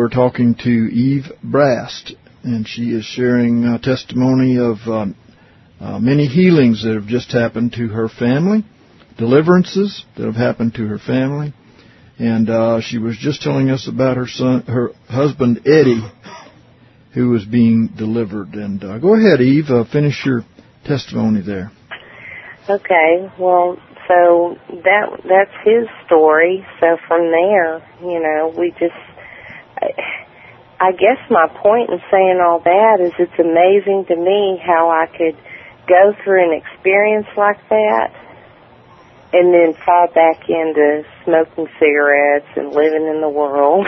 we're talking to Eve Brast, and she is sharing testimony of many healings that have just happened to her family, deliverances that have happened to her family. And she was just telling us about her husband, Eddie, who was being delivered. And go ahead, Eve, finish your testimony there. Okay, well, so that's his story. So from there, we just, I guess my point in saying all that is it's amazing to me how I could go through an experience like that and then fall back into smoking cigarettes and living in the world,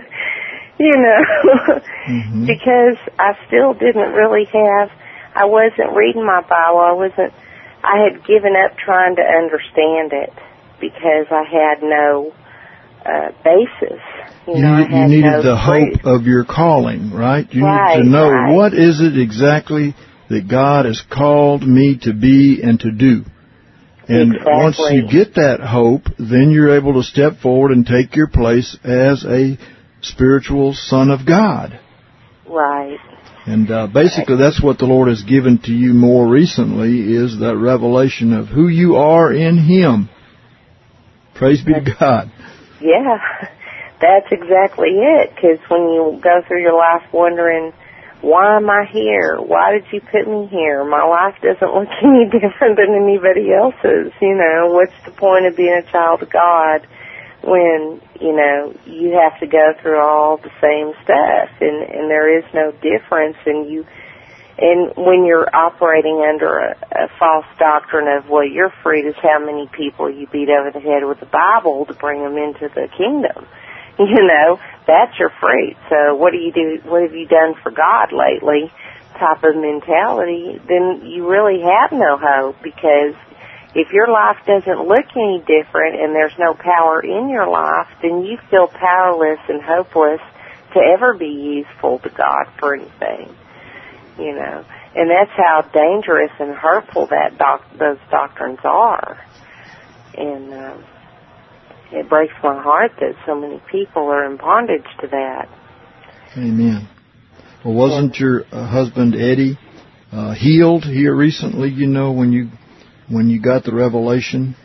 Mm-hmm. because I still didn't really I wasn't reading my Bible. I had given up trying to understand it because I had no basis. You needed the hope of your calling, right? You needed to know what is it exactly that God has called me to be and to do. And once you get that hope, then you're able to step forward and take your place as a spiritual son of God. Right. And basically that's what the Lord has given to you more recently, is that revelation of who you are in Him. Praise be to God. Yeah, that's exactly it. Because when you go through your life wondering, why am I here? Why did you put me here? My life doesn't look any different than anybody else's. What's the point of being a child of God when, you have to go through all the same stuff and there is no difference, and when you're operating under a false doctrine of, well, your fruit is how many people you beat over the head with the Bible to bring them into the kingdom. That's your fruit. So what have you done for God lately type of mentality, then you really have no hope, because if your life doesn't look any different and there's no power in your life, then you feel powerless and hopeless to ever be useful to God for anything, And that's how dangerous and hurtful those doctrines are. And it breaks my heart that so many people are in bondage to that. Amen. Well, wasn't your husband Eddie healed here recently? When you got the revelation?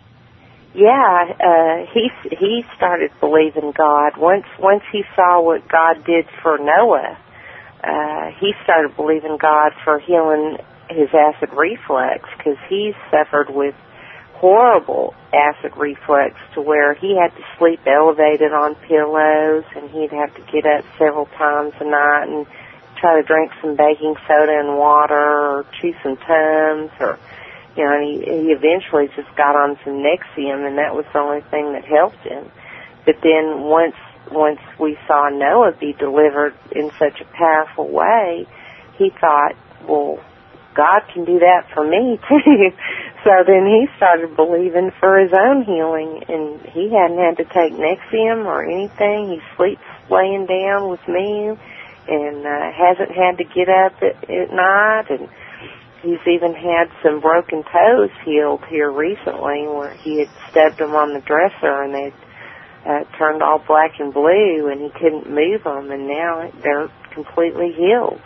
Yeah, he started believing God once he saw what God did for Noah. He started believing God for healing his acid reflux, because he suffered with horrible acid reflux to where he had to sleep elevated on pillows, and he'd have to get up several times a night and try to drink some baking soda and water or chew some Tums, or and he eventually just got on some Nexium, and that was the only thing that helped him. But then once we saw Noah be delivered in such a powerful way, he thought, well, God can do that for me too. So then he started believing for his own healing, and he hadn't had to take Nexium or anything. He sleeps laying down with me, and hasn't had to get up at night, and he's even had some broken toes healed here recently, where he had stubbed them on the dresser and they turned all black and blue, and he couldn't move them, and now they're completely healed.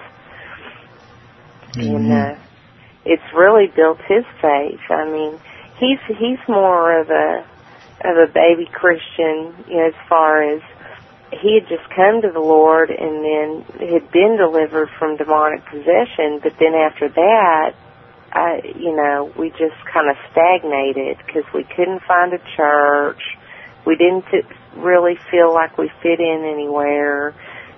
Mm-hmm. And it's really built his faith. I mean, he's more of a baby Christian, as far as he had just come to the Lord and then had been delivered from demonic possession, but then after that, we just kind of stagnated because we couldn't find a church. We didn't really feel like we fit in anywhere,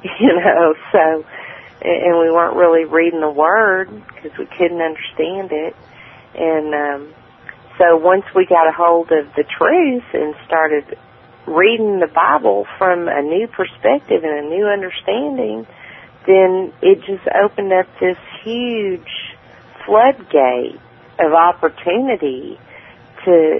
so, and we weren't really reading the Word because we couldn't understand it. And so once we got a hold of the truth and started reading the Bible from a new perspective and a new understanding, then it just opened up this huge floodgate of opportunity to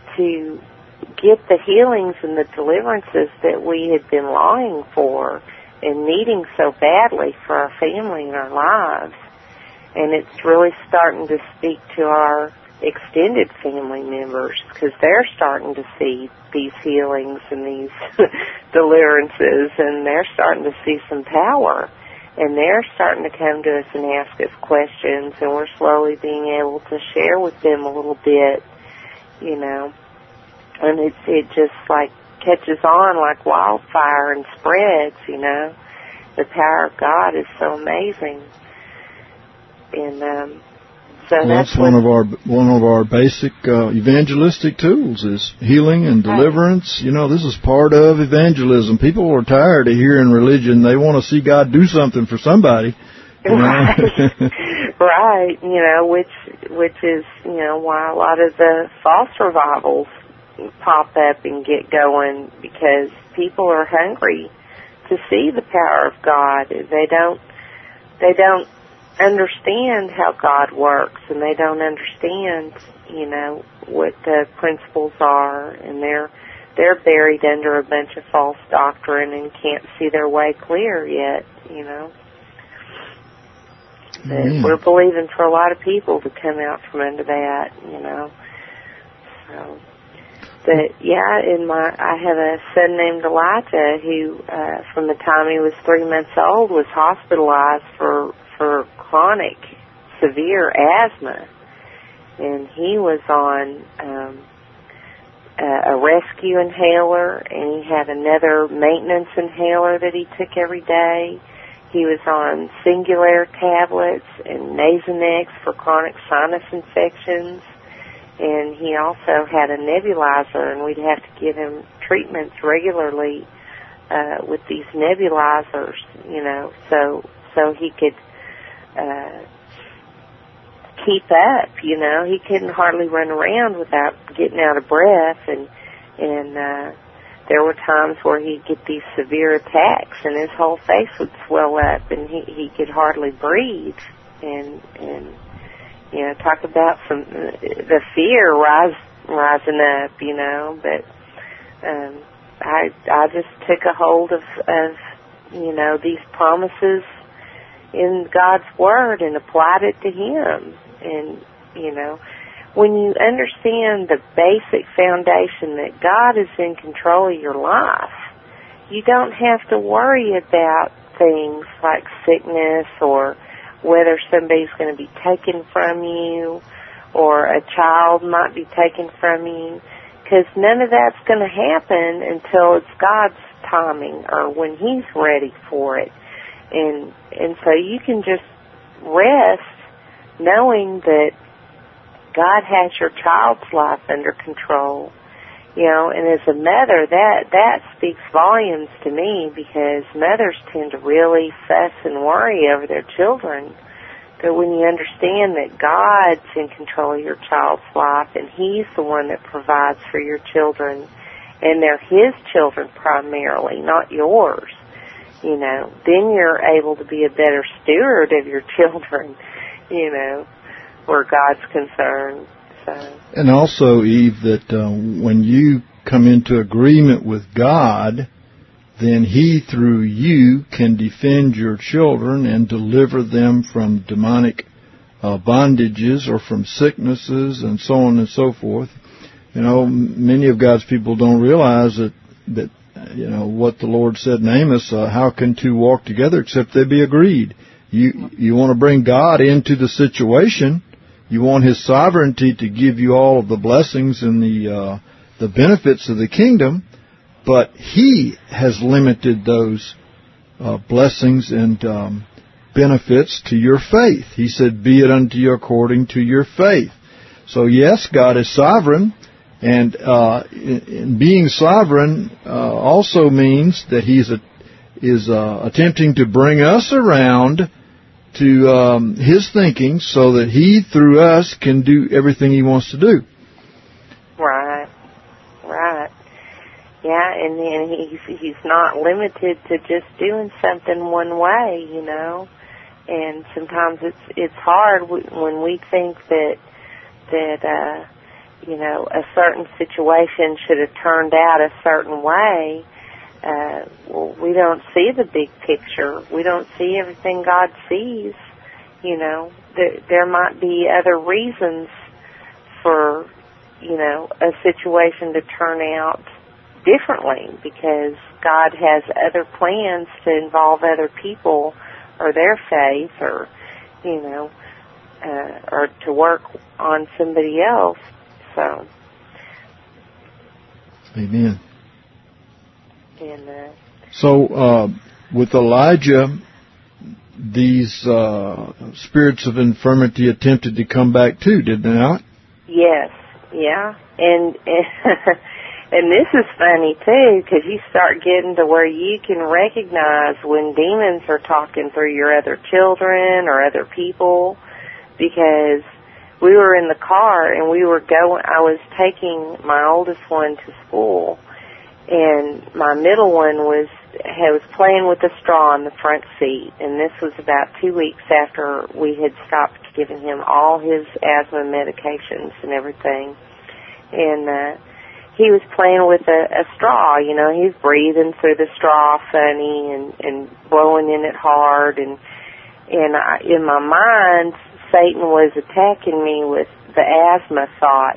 get the healings and the deliverances that we had been longing for and needing so badly for our family and our lives. And it's really starting to speak to our extended family members, because they're starting to see these healings and these deliverances, and they're starting to see some power, and they're starting to come to us and ask us questions, and we're slowly being able to share with them a little bit, you know, and it just like catches on like wildfire and spreads, you know. The power of God is so amazing. And so that's one of our basic evangelistic tools is healing and deliverance. You know, this is part of evangelism. People are tired of hearing religion. They want to see God do something for somebody. Right. Right. You know, which is, you know, why a lot of the false revivals pop up and get going, because people are hungry to see the power of God. They don't understand how God works, and they don't understand, you know, what the principles are, and they're buried under a bunch of false doctrine and can't see their way clear yet, you know. But we're believing for a lot of people to come out from under that, you know. So, but yeah, I have a son named Elijah who, from the time he was 3 months old, was hospitalized for chronic, severe asthma, and he was on a rescue inhaler, and he had another maintenance inhaler that he took every day. He was on Singulair tablets and Nasonex for chronic sinus infections, and he also had a nebulizer, and we'd have to give him treatments regularly with these nebulizers, you know, so he could keep up, you know. He couldn't hardly run around without getting out of breath, and there were times where he'd get these severe attacks, and his whole face would swell up, and he could hardly breathe, and you know, talk about the fear rising up, you know. But I just took a hold of you know, these promises in God's Word and applied it to him. And, you know, when you understand the basic foundation that God is in control of your life, you don't have to worry about things like sickness or whether somebody's going to be taken from you or a child might be taken from you, because none of that's going to happen until it's God's timing or when He's ready for it. And so you can just rest knowing that God has your child's life under control, you know. And as a mother, that speaks volumes to me, because mothers tend to really fuss and worry over their children. But when you understand that God's in control of your child's life, and He's the one that provides for your children, and they're His children primarily, not yours, you know, then you're able to be a better steward of your children, you know, where God's concerned. So. And also, Eve, that when you come into agreement with God, then He, through you, can defend your children and deliver them from demonic bondages or from sicknesses and so on and so forth. You know, many of God's people don't realize that you know, what the Lord said in Amos, how can two walk together except they be agreed? You want to bring God into the situation. You want His sovereignty to give you all of the blessings and the benefits of the kingdom, but He has limited those blessings and benefits to your faith. He said, be it unto you according to your faith. So yes, God is sovereign, and in being sovereign also means that He is attempting to bring us around to His thinking, so that He, through us, can do everything He wants to do. Right. Yeah, and He's not limited to just doing something one way, you know. And sometimes it's hard when we think that you know, a certain situation should have turned out a certain way. Well, we don't see the big picture. We don't see everything God sees, you know. There might be other reasons for, a situation to turn out differently, because God has other plans to involve other people or their faith, or, or to work on somebody else. So. Amen. And, so, with Elijah, these spirits of infirmity attempted to come back too, did they not? Yes, yeah. And and this is funny too, because you start getting to where you can recognize when demons are talking through your other children or other people, because we were in the car and I was taking my oldest one to school, and my middle one was playing with a straw in the front seat, and this was about 2 weeks after we had stopped giving him all his asthma medications and everything. And he was playing with a straw, he was breathing through the straw funny and blowing in it hard, and in my mind, Satan was attacking me with the asthma thought,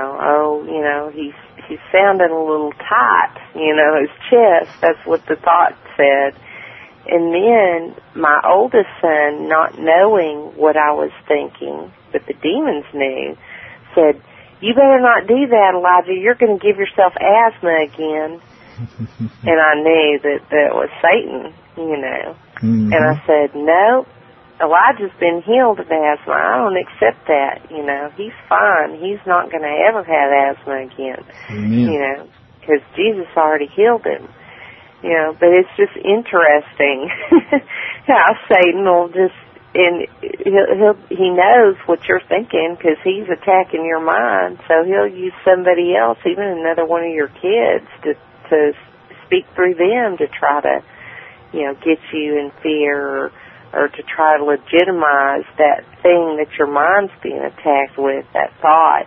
he's sounding a little tight, his chest, that's what the thought said. And then my oldest son, not knowing what I was thinking, but the demons knew, said, "You better not do that, Elijah, you're going to give yourself asthma again." And I knew that was Satan, Mm-hmm. And I said, "No, Elijah's been healed of asthma. I don't accept that, He's fine. He's not going to ever have asthma again, Amen. Because Jesus already healed him." But it's just interesting how Satan will just, and he knows what you're thinking, because he's attacking your mind. So he'll use somebody else, even another one of your kids, to speak through them to try to, get you in fear, or to try to legitimize that thing that your mind's being attacked with, that thought,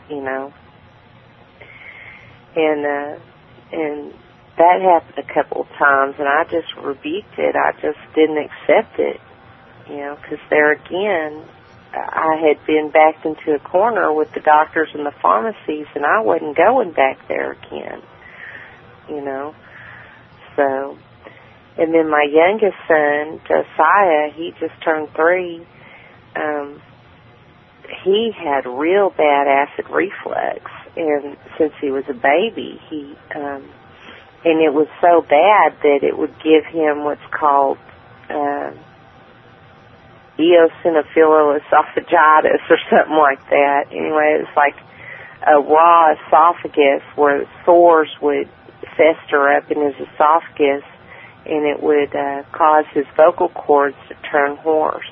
And that happened a couple of times, and I just rebuked it. I just didn't accept it, because there again, I had been backed into a corner with the doctors and the pharmacies, and I wasn't going back there again, So, and then my youngest son, Josiah, he just turned 3. He had real bad acid reflux, and since he was a baby, and it was so bad that it would give him what's called eosinophilic esophagitis or something like that. Anyway, it's like a raw esophagus where sores would fester up in his esophagus, and it would cause his vocal cords to turn hoarse.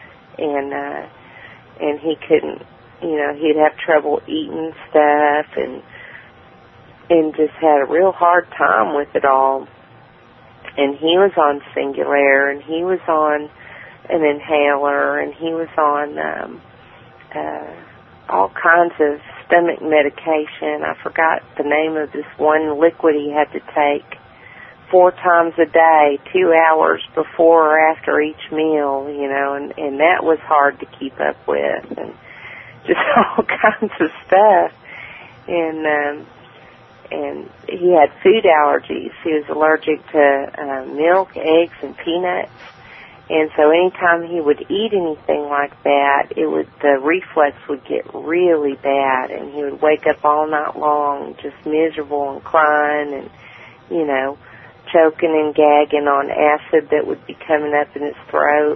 And he couldn't, he'd have trouble eating stuff, and just had a real hard time with it all. And he was on Singulair, and he was on an inhaler, and he was on all kinds of stomach medication. I forgot the name of this one liquid he had to take 4 times a day, 2 hours before or after each meal, and that was hard to keep up with, and just all kinds of stuff. And he had food allergies. He was allergic to milk, eggs, and peanuts. And so anytime he would eat anything like that, the reflux would get really bad, and he would wake up all night long just miserable and crying and, choking and gagging on acid that would be coming up in his throat.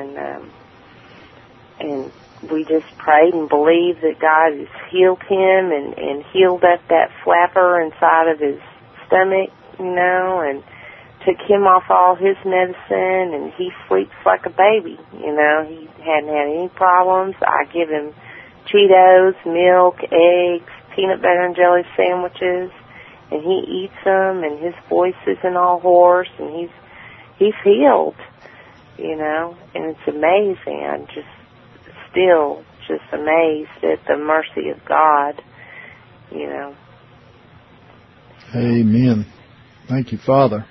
And we just prayed and believed that God has healed him and healed up that flapper inside of his stomach, and took him off all his medicine, and he sleeps like a baby, He hadn't had any problems. I give him Cheetos, milk, eggs, peanut butter and jelly sandwiches, and he eats them, and his voice isn't all hoarse, and he's healed, and it's amazing. I'm still just amazed at the mercy of God, Amen. Thank you, Father.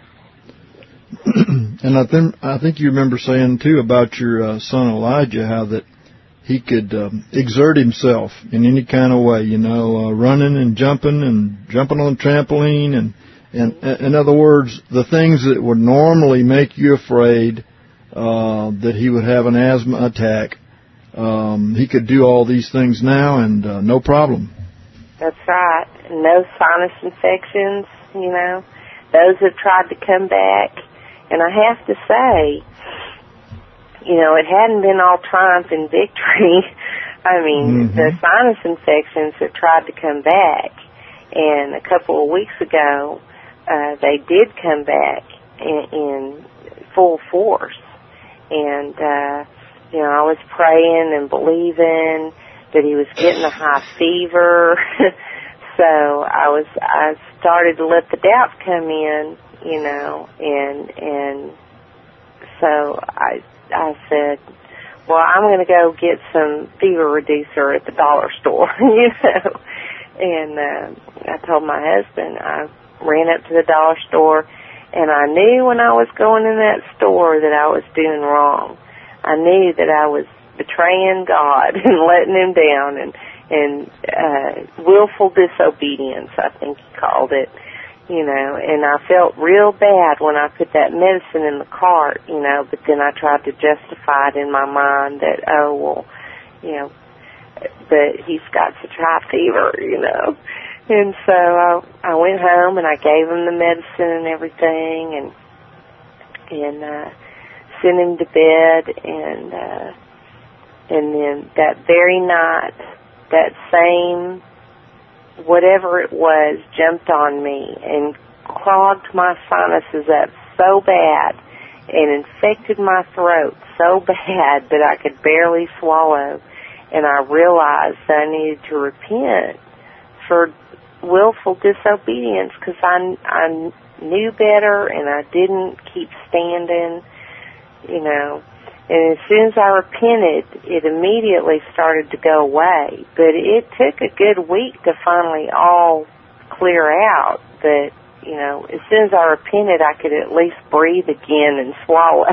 And I think you remember saying too about your son Elijah, how that he could exert himself in any kind of way, running and jumping on the trampoline. And in other words, the things that would normally make you afraid that he would have an asthma attack, he could do all these things now and no problem. That's right. No sinus infections, Those have tried to come back. And I have to say, it hadn't been all triumph and victory. I mean, the sinus infections have tried to come back. And a couple of weeks ago, they did come back in full force. And, I was praying and believing that he was getting a high fever. So I started to let the doubt come in, and so I said, well, I'm going to go get some fever reducer at the dollar store, And I told my husband, I ran up to the dollar store, and I knew when I was going in that store that I was doing wrong. I knew that I was betraying God and letting him down, and willful disobedience, I think he called it, and I felt real bad when I put that medicine in the cart, but then I tried to justify it in my mind that, but he's got such high fever, And so I went home and I gave him the medicine and everything, and sent him to bed, and then that very night, that same whatever it was jumped on me and clogged my sinuses up so bad and infected my throat so bad that I could barely swallow. And I realized that I needed to repent for willful disobedience because I knew better and I didn't keep standing, And as soon as I repented, it immediately started to go away. But it took a good week to finally all clear out. But, as soon as I repented, I could at least breathe again and swallow,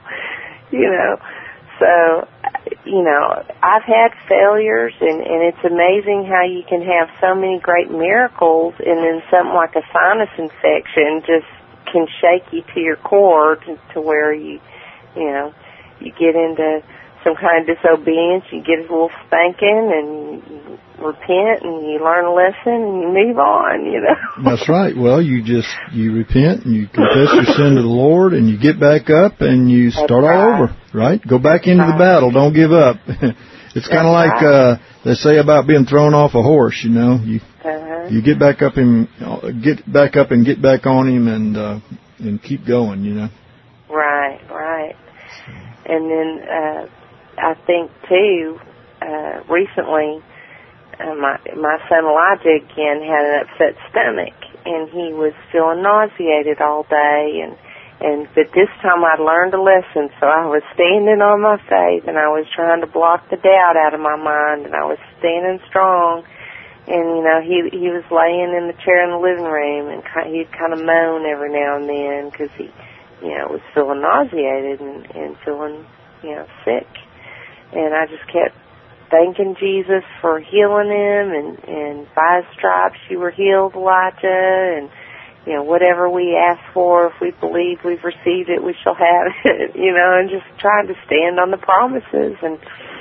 So, I've had failures, and it's amazing how you can have so many great miracles, and then something like a sinus infection just can shake you to your core to where you get into some kind of disobedience, you get a little spanking, and you repent, and you learn a lesson, and you move on, That's right. Well, you repent, and you confess your sin to the Lord, and you get back up, and you start all over, right? Go back into the battle. Don't give up. It's kind of like they say about being thrown off a horse, You get back up and get back on him, and keep going, Right. And then I think, too, recently, my son Elijah again had an upset stomach, and he was feeling nauseated all day, but this time I'd learned a lesson, so I was standing on my faith, and I was trying to block the doubt out of my mind, and I was standing strong, and, he was laying in the chair in the living room, and he'd kind of moan every now and then, because he was feeling nauseated and feeling, sick. And I just kept thanking Jesus for healing him, and by his stripes you were healed, Elijah, and, whatever we ask for, if we believe we've received it, we shall have it, and just trying to stand on the promises. And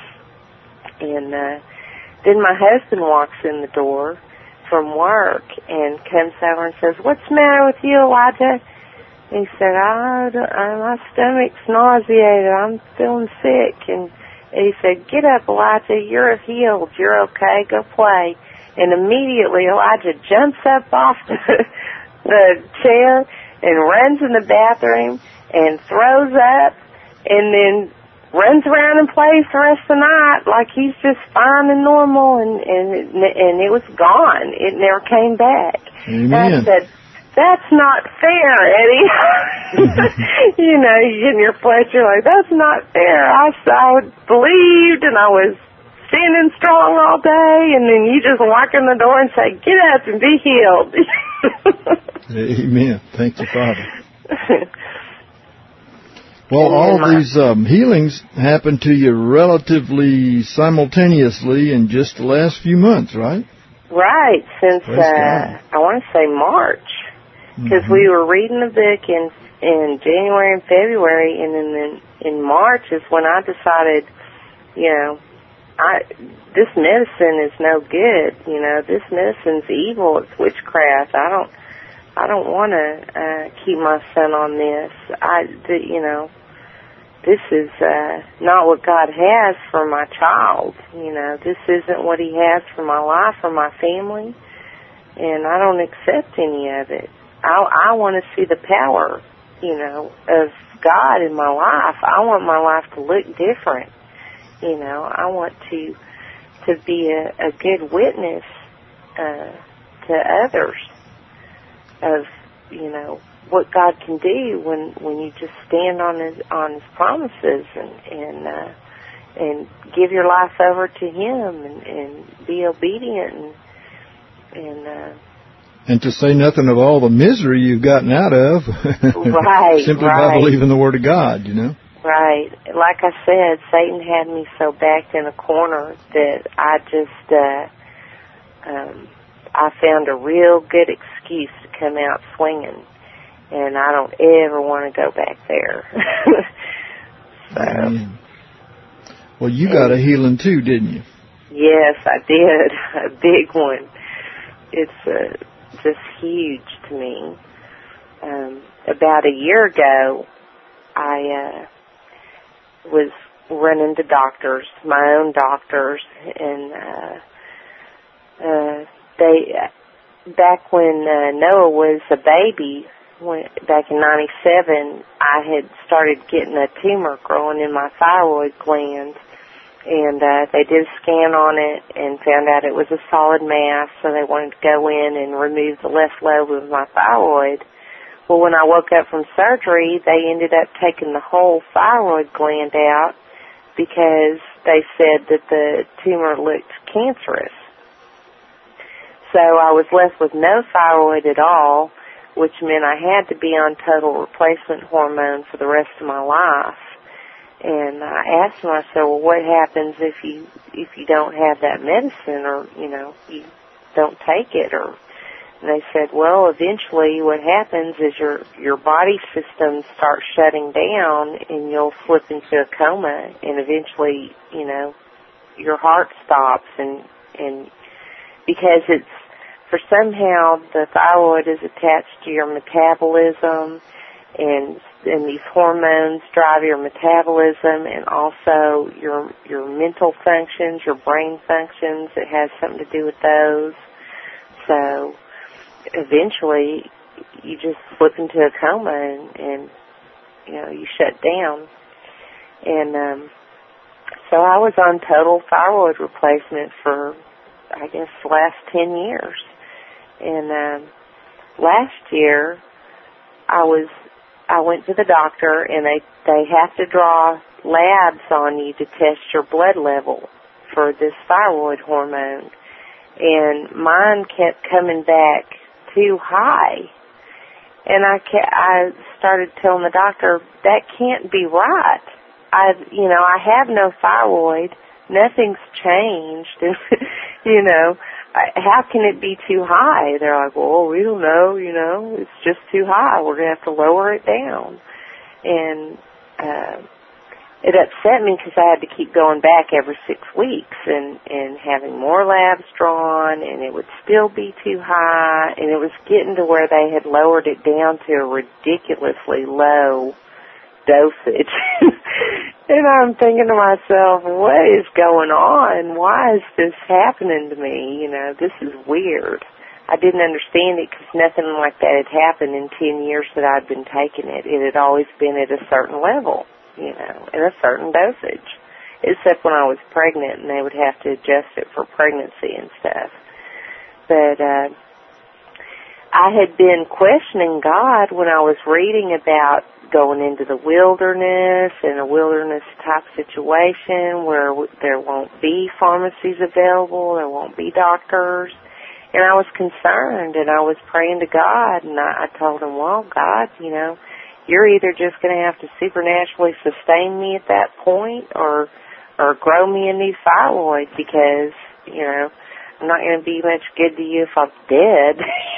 then my husband walks in the door from work and comes over and says, "What's the matter with you, Elijah?" He said, my stomach's nauseated. I'm feeling sick. And he said, "Get up, Elijah. You're healed. You're okay. Go play." And immediately Elijah jumps up off the chair and runs in the bathroom and throws up and then runs around and plays the rest of the night like he's just fine and normal. And it was gone. It never came back. Amen. And I said, "That's not fair, Eddie." You get in your flesh, you're like, "That's not fair. I believed, and I was standing strong all day, and then you just walk in the door and say, 'Get up and be healed.'" Amen. Thank you, Father. Well, all these healings happened to you relatively simultaneously in just the last few months, right? Right, since I want to say March, because we were reading the book in January and February, and then in March is when I decided, this medicine is no good. This medicine's evil. It's witchcraft. I don't want to keep my son on this. This is not what God has for my child. This isn't what He has for my life or my family, and I don't accept any of it. I want to see the power, of God in my life. I want my life to look different. I want to be a good witness to others of, what God can do when you just stand on His promises and give your life over to Him and be obedient and to say nothing of all the misery you've gotten out of right, simply by believing the Word of God, Right. Like I said, Satan had me so backed in a corner that I just I found a real good excuse to come out swinging. And I don't ever want to go back there. Well, you got a healing too, didn't you? Yes, I did. A big one. It's just huge to me. About a year ago, I was running to doctors, my own doctors, and back when Noah was a baby, back in 97, I had started getting a tumor growing in my thyroid gland, and they did a scan on it and found out it was a solid mass, so they wanted to go in and remove the left lobe of my thyroid. Well, when I woke up from surgery, they ended up taking the whole thyroid gland out because they said that the tumor looked cancerous. So I was left with no thyroid at all, which meant I had to be on total replacement hormone for the rest of my life. And I asked them, I said, well, what happens if you don't have that medicine, or, you don't take it? And they said, well, eventually what happens is your body system starts shutting down and you'll slip into a coma, and eventually, your heart stops, and because for somehow the thyroid is attached to your metabolism, and these hormones drive your metabolism and also your mental functions, your brain functions. It has something to do with those. So eventually you just slip into a coma and you shut down. And so I was on total thyroid replacement for, I guess, the last 10 years. And last year I went to the doctor, and they have to draw labs on you to test your blood level for this thyroid hormone. And mine kept coming back too high. And I started telling the doctor, that can't be right. I have no thyroid. Nothing's changed. How can it be too high? They're like, well, we don't know, it's just too high. We're going to have to lower it down. And it upset me because I had to keep going back every 6 weeks and having more labs drawn, and it would still be too high, and it was getting to where they had lowered it down to a ridiculously low dosage. And I'm thinking to myself, what is going on? Why is this happening to me? This is weird. I didn't understand it because nothing like that had happened in 10 years that I'd been taking it. It had always been at a certain level, at a certain dosage, except when I was pregnant and they would have to adjust it for pregnancy and stuff. But I had been questioning God when I was reading about going into the wilderness, in a wilderness type situation where there won't be pharmacies available, there won't be doctors. And I was concerned, and I was praying to God, and I told him, well, God, you're either just going to have to supernaturally sustain me at that point or grow me a new thyroid because, you know, I'm not going to be much good to you if I'm dead.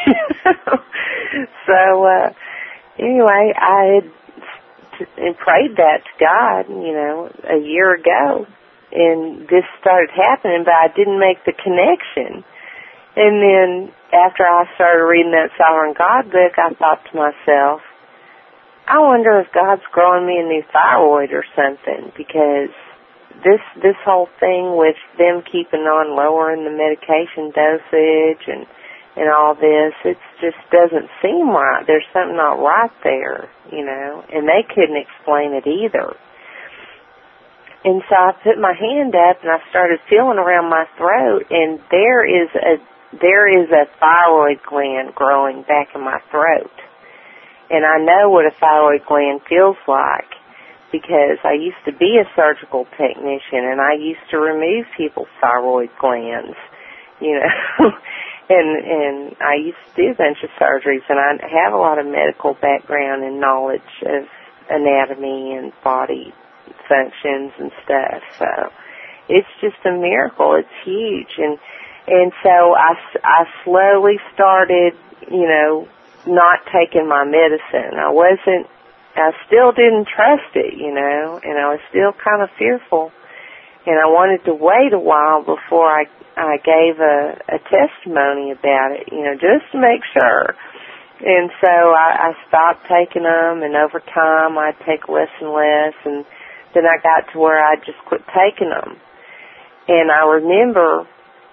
So, anyway, I had prayed that to God, you know, a year ago. And this started happening, but I didn't make the connection. And then after I started reading that Sovereign God book, I thought to myself, I wonder if God's growing me a new thyroid or something, because this whole thing with them keeping on lowering the medication dosage and all this, it just doesn't seem right. There's something not right there, you know, and they couldn't explain it either. And so I put my hand up and I started feeling around my throat, and there is a thyroid gland growing back in my throat. And I know what a thyroid gland feels like, because I used to be a surgical technician and I used to remove people's thyroid glands, you know, and I used to do a bunch of surgeries, and I have a lot of medical background and knowledge of anatomy and body functions and stuff. So it's just a miracle. It's huge. And so I slowly started, you know, not taking my medicine. I still didn't trust it, you know, and I was still kind of fearful. And I wanted to wait a while before I gave a testimony about it, you know, just to make sure. And so I stopped taking them, and over time I'd take less and less, and then I got to where I just quit taking them. And I remember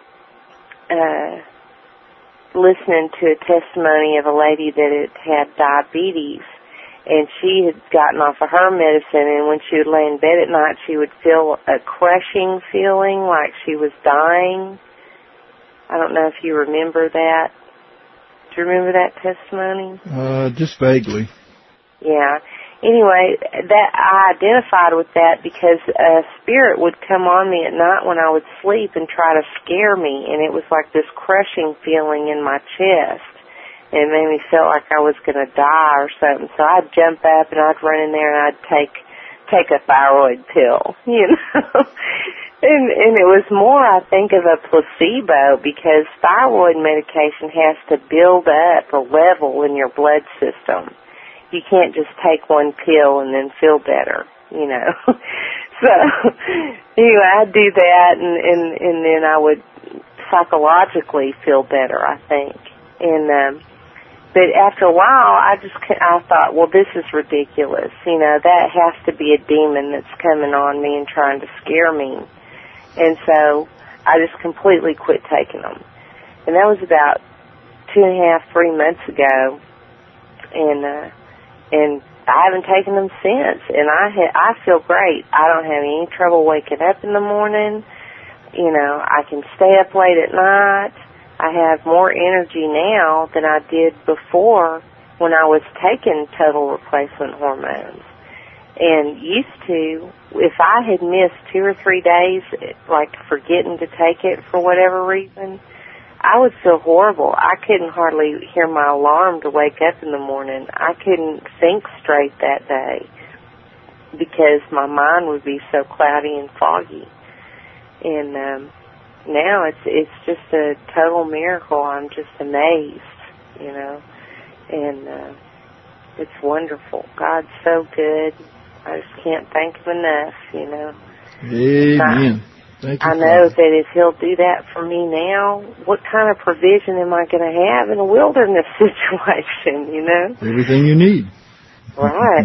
listening to a testimony of a lady that had diabetes, and she had gotten off of her medicine, and when she would lay in bed at night, she would feel a crushing feeling like she was dying. I don't know if you remember that. Do you remember that testimony? Just vaguely. Yeah. Anyway, that I identified with that because a spirit would come on me at night when I would sleep and try to scare me, and it was like this crushing feeling in my chest. And it made me feel like I was going to die or something. So I'd jump up and I'd run in there and I'd take a thyroid pill, you know. And it was more, I think, of a placebo, because thyroid medication has to build up a level in your blood system. You can't just take one pill and then feel better, you know. So, anyway, I'd do that, and then I would psychologically feel better, I think. But after a while, I thought, well, this is ridiculous. You know, that has to be a demon that's coming on me and trying to scare me. And so I just completely quit taking them. And that was about 2.5, 3 months ago. And I haven't taken them since. And I feel great. I don't have any trouble waking up in the morning. You know, I can stay up late at night. I have more energy now than I did before when I was taking total replacement hormones. And used to, if I had missed 2 or 3 days, like forgetting to take it for whatever reason, I would feel horrible. I couldn't hardly hear my alarm to wake up in the morning. I couldn't think straight that day because my mind would be so cloudy and foggy. And now it's just a total miracle. I'm just amazed, you know, and it's wonderful. God's so good. I just can't thank Him enough, you know. Amen. Thank you, I know that if He'll do that for me now, what kind of provision am I going to have in a wilderness situation, you know? Everything you need. Right.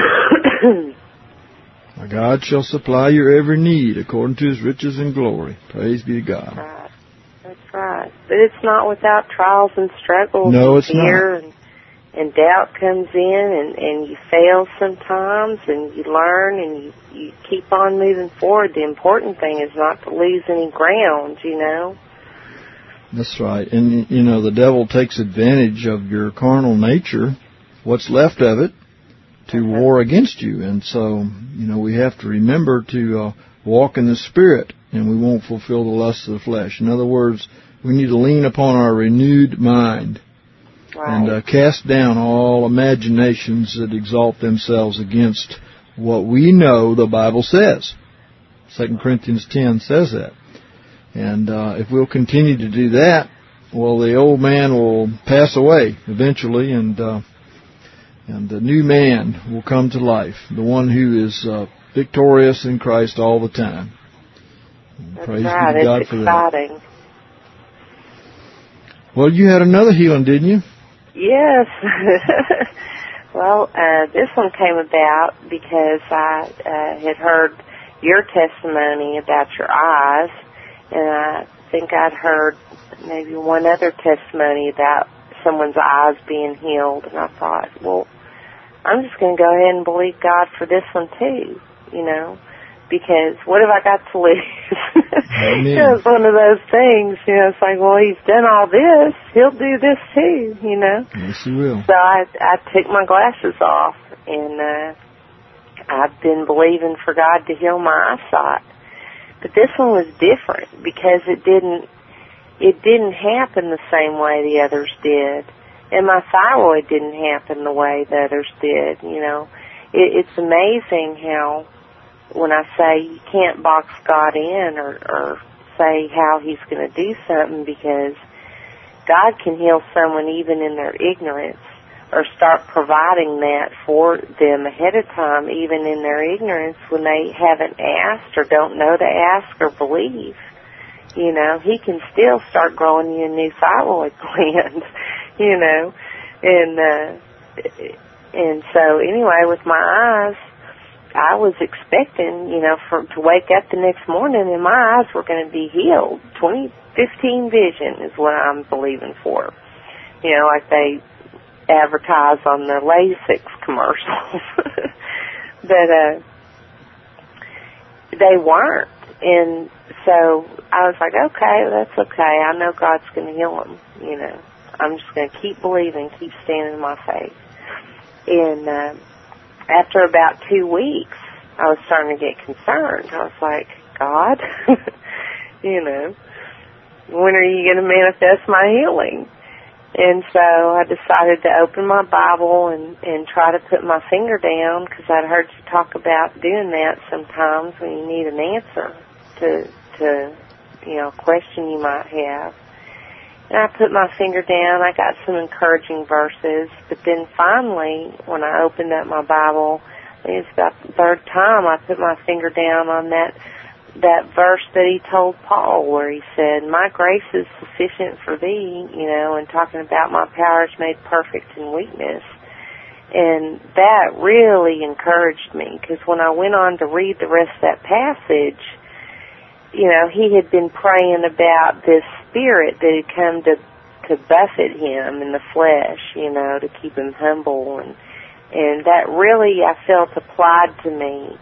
My God shall supply your every need according to His riches and glory. Praise be to God. Right. That's right. But it's not without trials and struggles. No, it's not. And doubt comes in, and you fail sometimes, and you learn, and you keep on moving forward. The important thing is not to lose any ground, you know. That's right. And, you know, the devil takes advantage of your carnal nature, what's left of it, to war against you. And so, you know, we have to remember to walk in the Spirit, and we won't fulfill the lusts of the flesh. In other words, we need to lean upon our renewed mind. Right. And cast down all imaginations that exalt themselves against what we know the Bible says. 2 Corinthians 10 says that. And if we'll continue to do that, well, the old man will pass away eventually, and the new man will come to life, the one who is victorious in Christ all the time. That's Praise right. be to God it's for exciting. that. Well, you had another healing, didn't you? Yes. Well, this one came about because I had heard your testimony about your eyes, and I think I'd heard maybe one other testimony about someone's eyes being healed, and I thought, well, I'm just going to go ahead and believe God for this one too, because what have I got to lose? It's one of those things, it's like, well, he's done all this, he'll do this too, Yes, he will. So I took my glasses off, and I've been believing for God to heal my eyesight. But this one was different because it didn't happen the same way the others did. And my thyroid didn't happen the way the others did, It's amazing how, when I say you can't box God in or say how he's going to do something, because God can heal someone even in their ignorance, or start providing that for them ahead of time, even in their ignorance, when they haven't asked or don't know to ask or believe. He can still start growing you a new thyroid gland, and so anyway, with my eyes, I was expecting, to wake up the next morning and my eyes were going to be healed. 20/15 vision is what I'm believing for. Like they advertise on the LASIK commercials. But they weren't. And so I was like, okay, that's okay. I know God's going to heal them. I'm just going to keep believing, keep standing in my faith. And after about 2 weeks, I was starting to get concerned. I was like, God, when are you going to manifest my healing? And so I decided to open my Bible and try to put my finger down, because I'd heard you talk about doing that sometimes when you need an answer to a question you might have. And I put my finger down. I got some encouraging verses, but then finally, when I opened up my Bible, I think it's about the third time, I put my finger down on that verse that he told Paul, where he said, my grace is sufficient for thee, and talking about my power is made perfect in weakness. And that really encouraged me, because when I went on to read the rest of that passage, he had been praying about this spirit that had come to buffet him in the flesh, to keep him humble. And that really, I felt, applied to me,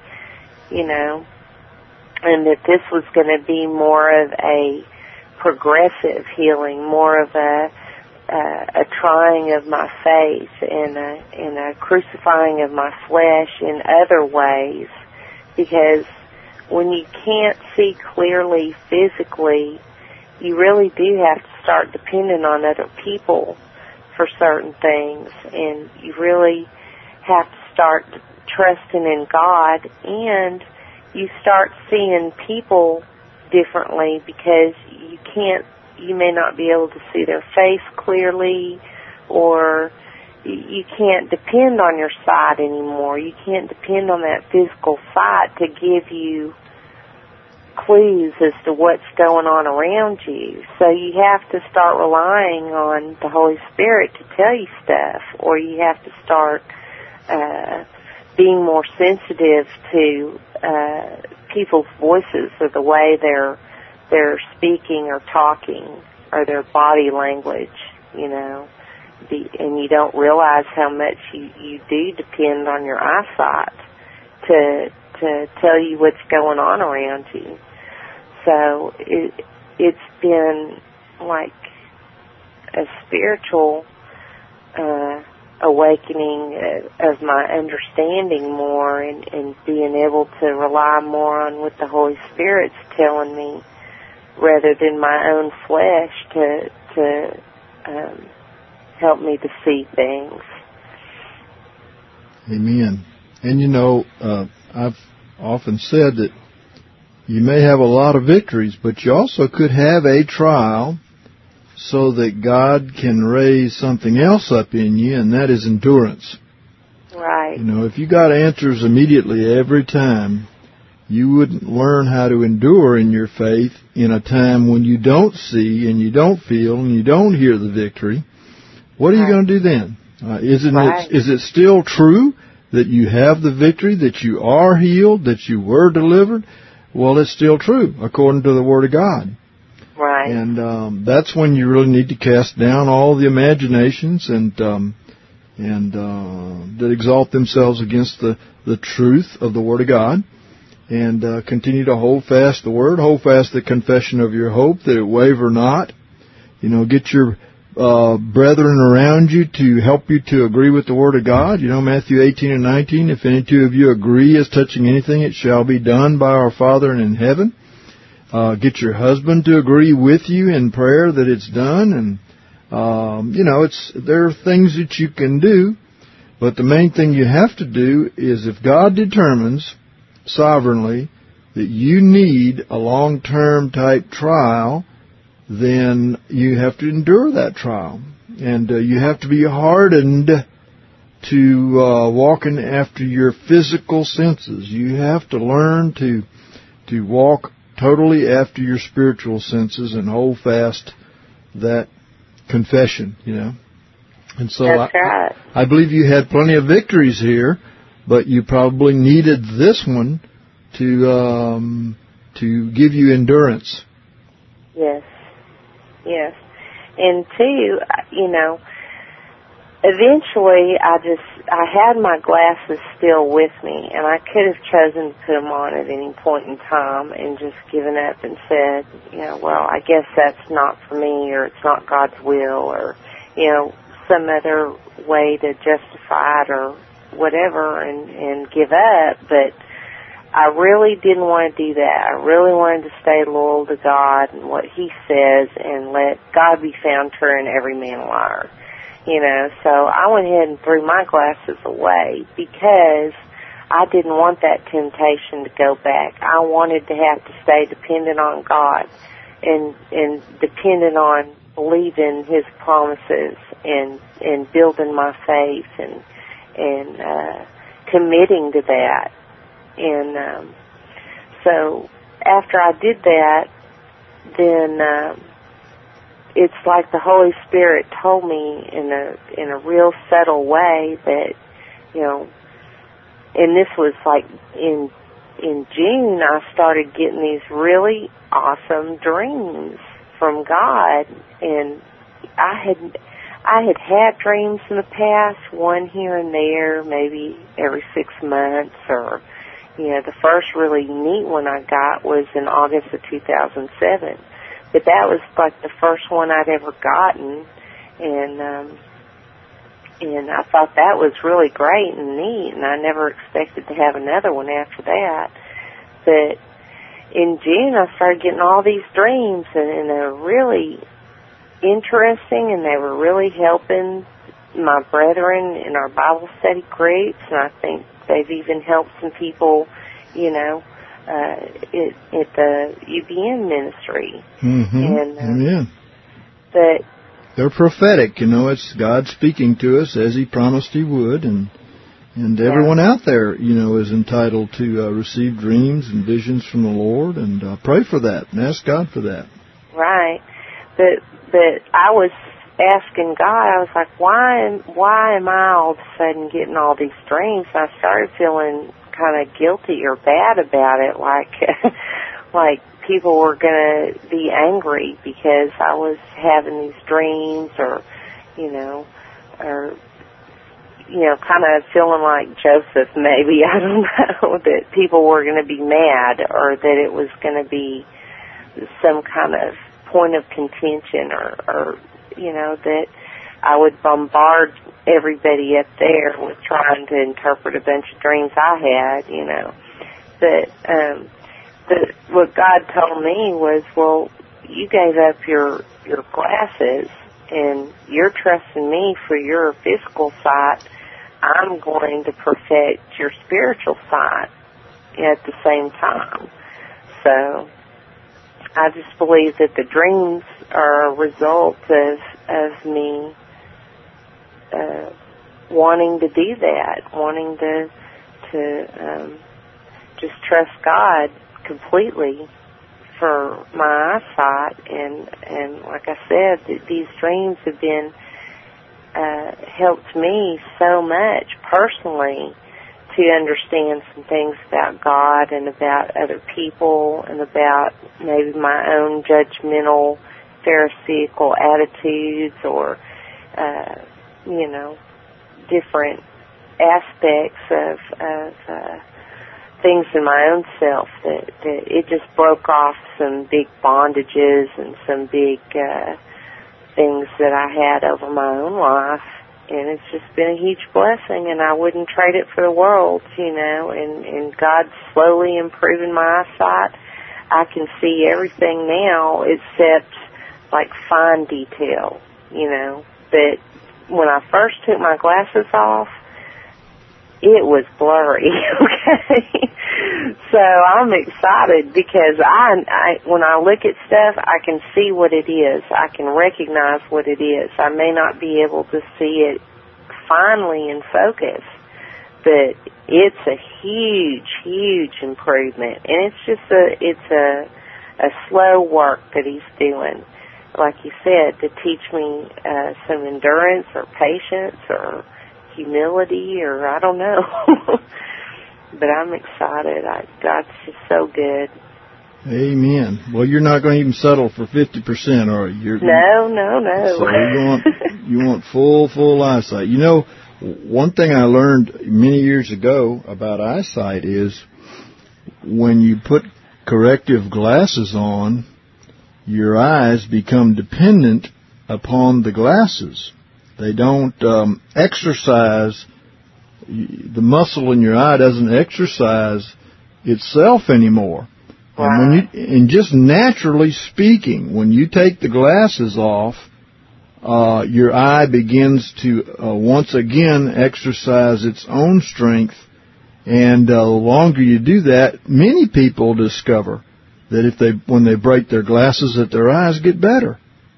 and that this was going to be more of a progressive healing, more of a trying of my faith and a crucifying of my flesh in other ways, because when you can't see clearly physically, you really do have to start depending on other people for certain things, and you really have to start trusting in God, and you start seeing people differently, because you may not be able to see their face clearly, or you can't depend on your sight anymore. You can't depend on that physical sight to give you clues as to what's going on around you. So you have to start relying on the Holy Spirit to tell you stuff, or you have to start being more sensitive to people's voices, or the way they're speaking or talking, or their body language, and you don't realize how much you do depend on your eyesight to tell you what's going on around you. So it's been like a spiritual awakening of my understanding more, and being able to rely more on what the Holy Spirit's telling me, rather than my own flesh to help me to see things. Amen. And I've often said that you may have a lot of victories, but you also could have a trial so that God can raise something else up in you, and that is endurance. Right. If you got answers immediately every time, you wouldn't learn how to endure in your faith in a time when you don't see and you don't feel and you don't hear the victory. What are you going to do then? Is it still true that you have the victory, that you are healed, that you were delivered? Well, it's still true, according to the Word of God. Right. And that's when you really need to cast down all the imaginations and that exalt themselves against the truth of the Word of God, and continue to hold fast the Word, hold fast the confession of your hope, that it waver not. Get your brethren around you to help you to agree with the Word of God. Matthew 18 and 19, if any two of you agree as touching anything, it shall be done by our Father in heaven. Get your husband to agree with you in prayer that it's done, and there are things that you can do, but the main thing you have to do is, if God determines sovereignly that you need a long-term type trial, then you have to endure that trial. And you have to be hardened to walking after your physical senses. You have to learn to walk totally after your spiritual senses and hold fast that confession, And so That's right. I believe you had plenty of victories here, but you probably needed this one to give you endurance. Yes. Yes. And two, eventually I had my glasses still with me, and I could have chosen to put them on at any point in time and just given up and said, well, I guess that's not for me, or it's not God's will, or, some other way to justify it or whatever, and give up. But I really didn't want to do that. I really wanted to stay loyal to God and what He says, and let God be found true and every man a liar. So I went ahead and threw my glasses away because I didn't want that temptation to go back. I wanted to have to stay dependent on God and dependent on believing His promises and building my faith and committing to that. And so after I did that, then it's like the Holy Spirit told me in a real subtle way that, and this was like in June, I started getting these really awesome dreams from God, and I had dreams in the past, one here and there, maybe every 6 months, or the first really neat one I got was in August of 2007. But that was like the first one I'd ever gotten, and I thought that was really great and neat, and I never expected to have another one after that. But in June, I started getting all these dreams, and they were really interesting, and they were really helping my brethren in our Bible study groups, and I think they've even helped some people, at the UBN ministry. Mm-hmm. And, Amen. But they're prophetic, it's God speaking to us as He promised He would, and everyone out there, is entitled to receive dreams and visions from the Lord, and pray for that and ask God for that. Right. But I was asking God, I was like, why am I all of a sudden getting all these dreams? And I started feeling kind of guilty or bad about it, like people were going to be angry because I was having these dreams, or kind of feeling like Joseph, maybe, I don't know, that people were going to be mad, or that it was going to be some kind of point of contention, or that I would bombard everybody up there with trying to interpret a bunch of dreams I had, But what God told me was, well, you gave up your glasses, and you're trusting me for your physical sight, I'm going to perfect your spiritual sight at the same time. So I just believe that the dreams are a result of me wanting to do that, wanting to just trust God completely for my eyesight. And like I said, these dreams have been helped me so much personally to understand some things about God and about other people and about maybe my own judgmental, pharisaical attitudes or, different aspects of things in my own self that it just broke off some big bondages and some big things that I had over my own life. And it's just been a huge blessing, and I wouldn't trade it for the world, and God's slowly improving my eyesight. I can see everything now except, like, fine detail, But when I first took my glasses off, it was blurry, okay? So I'm excited because when I look at stuff, I can see what it is. I can recognize what it is. I may not be able to see it finely in focus, but it's a huge, huge improvement. And it's just a slow work that he's doing, like you said, to teach me some endurance or patience or humility, or I don't know. But I'm excited. God's just so good. Amen. Well, you're not going to even settle for 50%, are you? No. So you want full eyesight. One thing I learned many years ago about eyesight is when you put corrective glasses on, your eyes become dependent upon the glasses. They don't exercise, the muscle in your eye doesn't exercise itself anymore. Right. And just naturally speaking, when you take the glasses off, your eye begins to once again exercise its own strength. And the longer you do that, many people discover that when they break their glasses, that their eyes get better.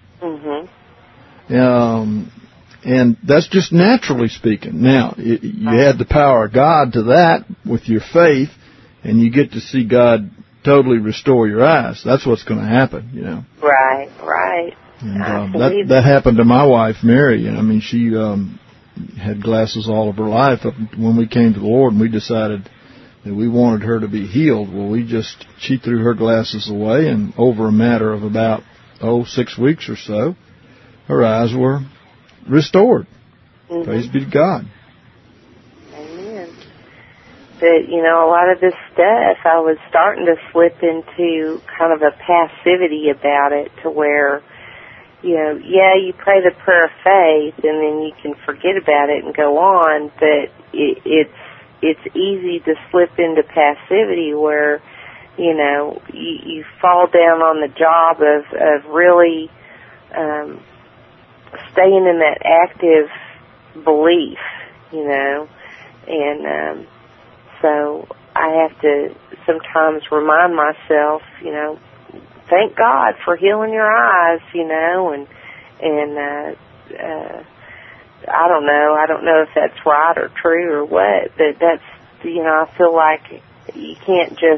Mm-hmm. And that's just naturally speaking. Now, you add the power of God to that with your faith, and you get to see God totally restore your eyes. That's what's going to happen, Right. And that happened to my wife, Mary. And I mean, she had glasses all of her life when we came to the Lord, and we decided that we wanted her to be healed. Well, she threw her glasses away, and over a matter of about 6 weeks or so, her eyes were restored. Mm-hmm. Praise be to God. Amen. But, a lot of this stuff, I was starting to slip into kind of a passivity about it to where, you pray the prayer of faith and then you can forget about it and go on, but it's easy to slip into passivity where, you fall down on the job of really staying in that active belief, and so I have to sometimes remind myself, thank God for healing your eyes, and I don't know if that's right or true or what, but that's, I feel like you can't just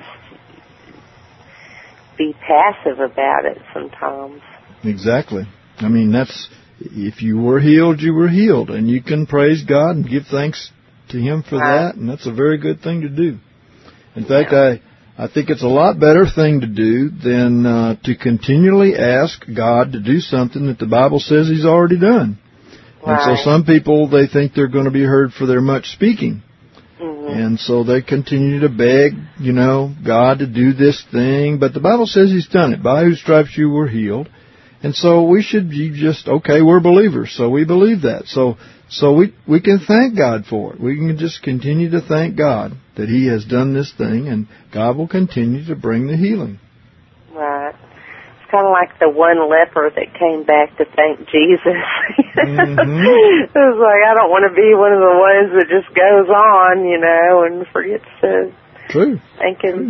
be passive about it sometimes. Exactly. I mean, if you were healed, you were healed, and you can praise God and give thanks to Him for that, and that's a very good thing to do. In fact, I think it's a lot better thing to do than to continually ask God to do something that the Bible says He's already done. Right. And so some people, they think they're going to be heard for their much speaking. Mm-hmm. And so they continue to beg, God to do this thing, but the Bible says He's done it. By whose stripes you were healed. And so we should be just, we're believers, so we believe that. So we can thank God for it. We can just continue to thank God that He has done this thing, and God will continue to bring the healing. Right. kind of like the one leper that came back to thank Jesus. It was like, I don't want to be one of the ones that just goes on, and forgets to thank Him.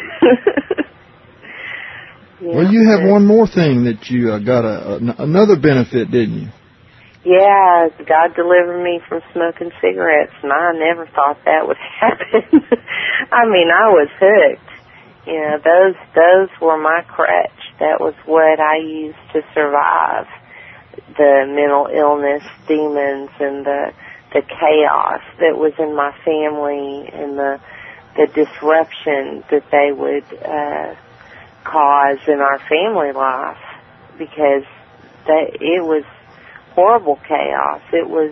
Yeah, well, you have one more thing that you got another benefit, didn't you? Yeah, God delivered me from smoking cigarettes, and I never thought that would happen. I mean, I was hooked. Those were my crutch. That was what I used to survive the mental illness, demons, and the chaos that was in my family, and the disruption that they would cause in our family life, because it was horrible chaos. It was,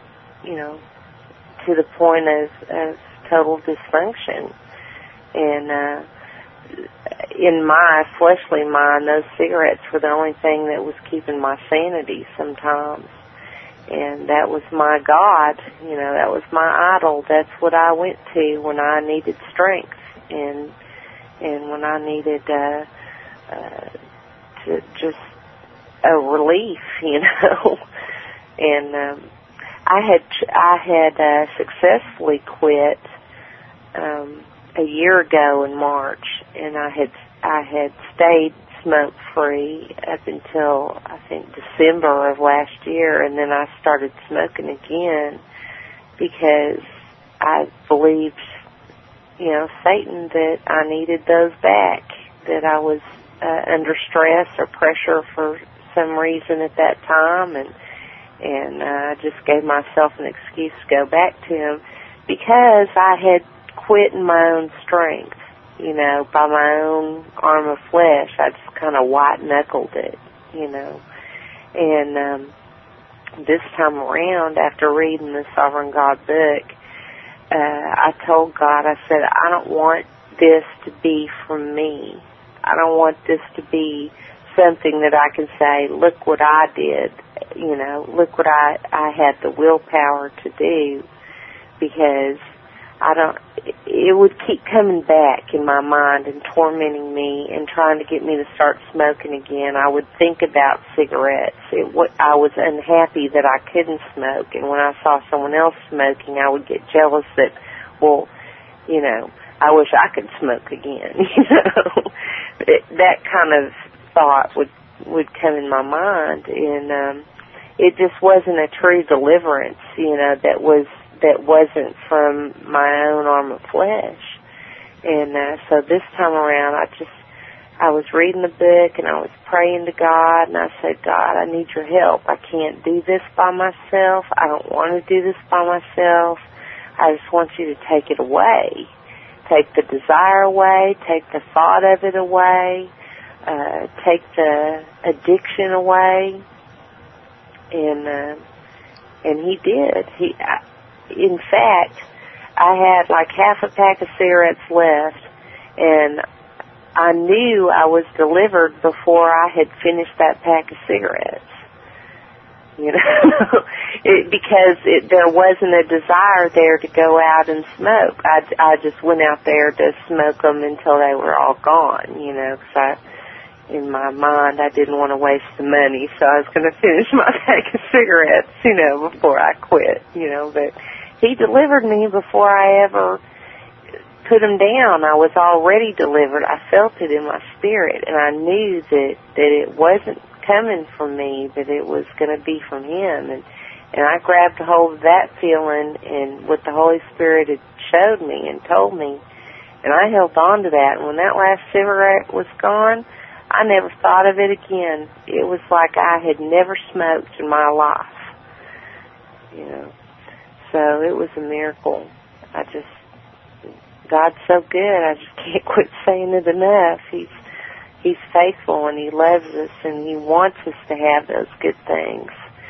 to the point of total dysfunction. And in my fleshly mind, those cigarettes were the only thing that was keeping my sanity sometimes. And that was my God, that was my idol. That's what I went to when I needed strength and when I needed to just a relief, And I had successfully quit a year ago in March, and I had stayed smoke free up until I think December of last year, and then I started smoking again because I believed, Satan, that I needed those back, that I was under stress or pressure for some reason at that time, and I just gave myself an excuse to go back to him because I had quit in my own strength, by my own arm of flesh. I just kind of white-knuckled it, And this time around, after reading the Sovereign God book, I told God, I said, I don't want this to be from me. I don't want this to be something that I can say, look what I did, look what I had the willpower to do, because it would keep coming back in my mind and tormenting me and trying to get me to start smoking again. I would think about cigarettes. I was unhappy that I couldn't smoke, and when I saw someone else smoking, I would get jealous that, I wish I could smoke again, That kind of thought would come in my mind, and it just wasn't a true deliverance, that wasn't from my own arm of flesh. And so this time around, I was reading the book, and I was praying to God, and I said, God, I need your help. I can't do this by myself. I don't want to do this by myself. I just want you to take it away. Take the desire away, take the thought of it away, take the addiction away. And he did. In fact, I had like half a pack of cigarettes left, and I knew I was delivered before I had finished that pack of cigarettes. Because there wasn't a desire there to go out and smoke. I just went out there to smoke them until they were all gone, because in my mind, I didn't want to waste the money, so I was going to finish my pack of cigarettes, before I quit, but he delivered me before I ever put him down. I was already delivered. I felt it in my spirit, and I knew that it wasn't coming from me, that it was going to be from him, and I grabbed a hold of that feeling and what the Holy Spirit had showed me and told me, and I held on to that, and when that last cigarette was gone, I never thought of it again. It was like I had never smoked in my life, So it was a miracle. God's so good. I just can't quit saying it enough. He's faithful, and He loves us, and He wants us to have those good things.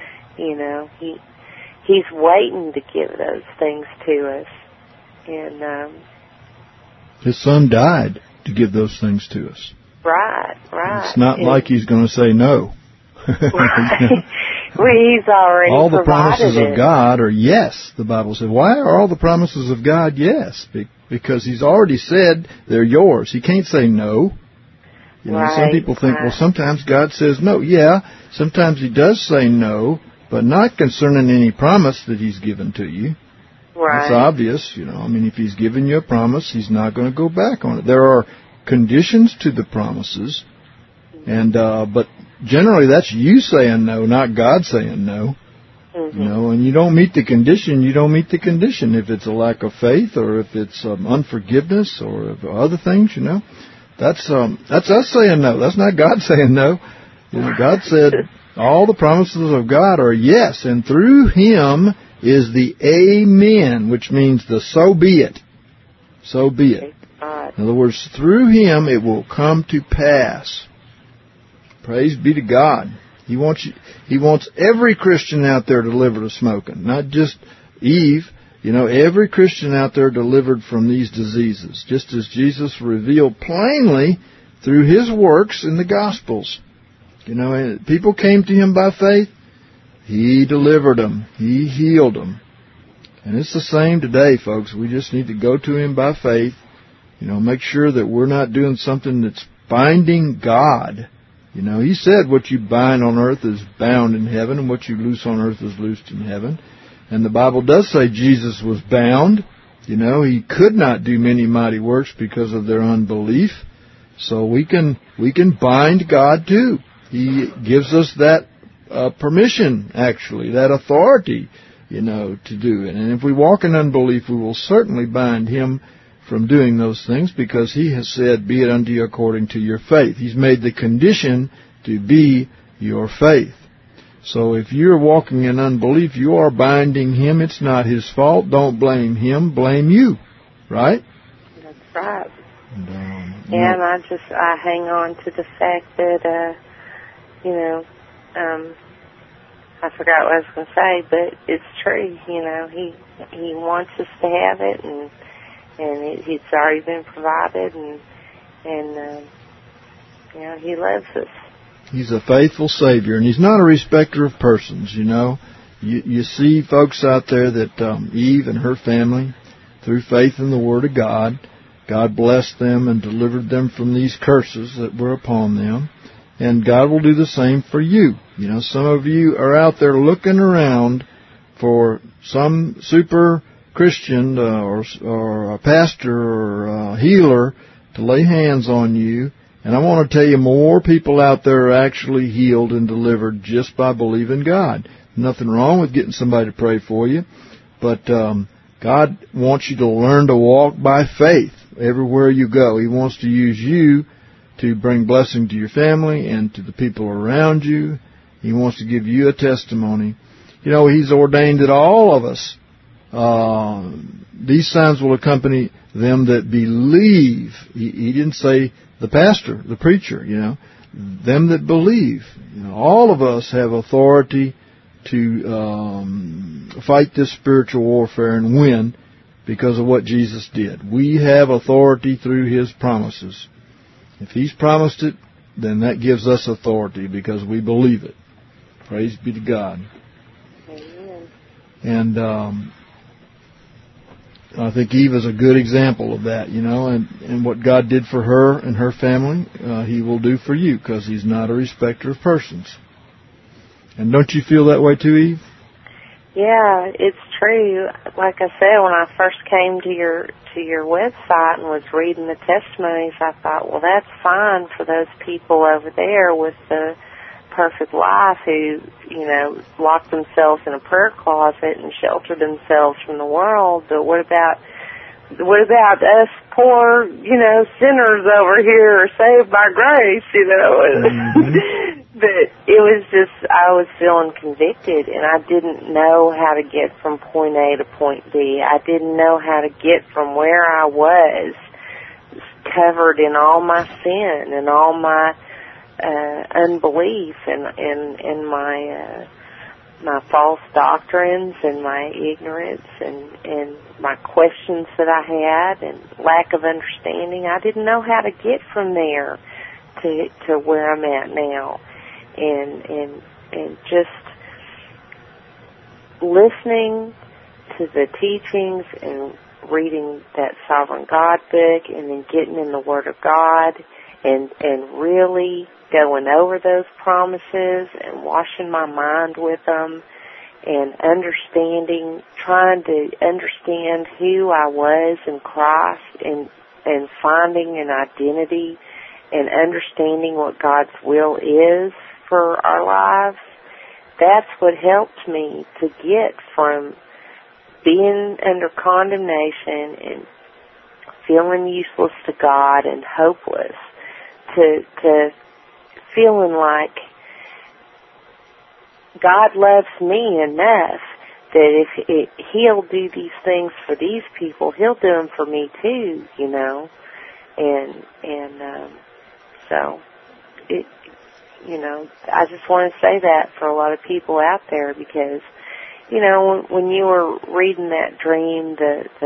He's waiting to give those things to us. And His Son died to give those things to us. Right. It's not like He's going to say no. Right. Well, He's already all the promises it. of God are yes, the Bible said. Why are all the promises of God yes? Because He's already said they're yours. He can't say no. You know, some people think, well, sometimes God says no. Yeah, sometimes He does say no, but not concerning any promise that He's given to you. Right. It's obvious, you know. I mean, if He's given you a promise, He's not going to go back on it. There are conditions to the promises, and but generally that's you saying no, not God saying no. Mm-hmm. You know, and you don't meet the condition, you don't meet the condition. If it's a lack of faith, or if it's unforgiveness, or if other things, you know, that's us saying no. That's not God saying no. You know, God said all the promises of God are yes, and through Him is the amen, which means the so be it. So be it. In other words, through Him it will come to pass. Praise be to God. He wants every Christian out there delivered of smoking, not just Eve. You know, every Christian out there delivered from these diseases, just as Jesus revealed plainly through His works in the Gospels. You know, and people came to Him by faith. He delivered them. He healed them. And it's the same today, folks. We just need to go to Him by faith. You know, make sure that we're not doing something that's binding God. You know, He said what you bind on earth is bound in heaven, and what you loose on earth is loosed in heaven. And the Bible does say Jesus was bound. You know, He could not do many mighty works because of their unbelief. So we can bind God too. He gives us that permission, actually, that authority, you know, to do it. And if we walk in unbelief, we will certainly bind Him from doing those things, because He has said, be it unto you according to your faith. He's made the condition to be your faith. So if you're walking in unbelief, you are binding Him. It's not His fault. Don't blame Him. Blame you. Right? That's right. And I hang on to the fact that, I forgot what I was going to say, but it's true. You know, He wants us to have it, and it's already been provided, and you know, He loves us. He's a faithful Savior, and He's not a respecter of persons, you know. You see folks out there that Eve and her family, through faith in the Word of God, God blessed them and delivered them from these curses that were upon them. And God will do the same for you. You know, some of you are out there looking around for some super Christian or a pastor or a healer to lay hands on you. And I want to tell you, more people out there are actually healed and delivered just by believing God. Nothing wrong with getting somebody to pray for you, but God wants you to learn to walk by faith everywhere you go. He wants to use you to bring blessing to your family and to the people around you. He wants to give you a testimony. You know, He's ordained that all of us, these signs will accompany them that believe. He didn't say the pastor, the preacher, you know, them that believe. You know, all of us have authority to fight this spiritual warfare and win because of what Jesus did. We have authority through His promises. If He's promised it, then that gives us authority because we believe it. Praise be to God. Amen. And I think Eve is a good example of that, you know, and what God did for her and her family, He will do for you, because He's not a respecter of persons. And don't you feel that way too, Eve? Yeah, it's true. Like I said, when I first came to your website and was reading the testimonies, I thought, well, that's fine for those people over there with the perfect life who, you know, locked themselves in a prayer closet and sheltered themselves from the world. But what about us poor, you know, sinners over here saved by grace, you know? Mm-hmm. But it was just, I was feeling convicted, and I didn't know how to get from point A to point B. I didn't know how to get from where I was, covered in all my sin and all my unbelief and my false doctrines and my ignorance and my questions that I had and lack of understanding. I didn't know how to get from there to where I'm at now. And just listening to the teachings and reading that Sovereign God book and then getting in the Word of God and really going over those promises and washing my mind with them and trying to understand who I was in Christ and finding an identity and understanding what God's will is for our lives. That's what helped me to get from being under condemnation and feeling useless to God and hopeless to feeling like God loves me enough that if He'll do these things for these people, He'll do them for me too, you know. So it, you know, I just want to say that for a lot of people out there, because, you know, when you were reading that dream,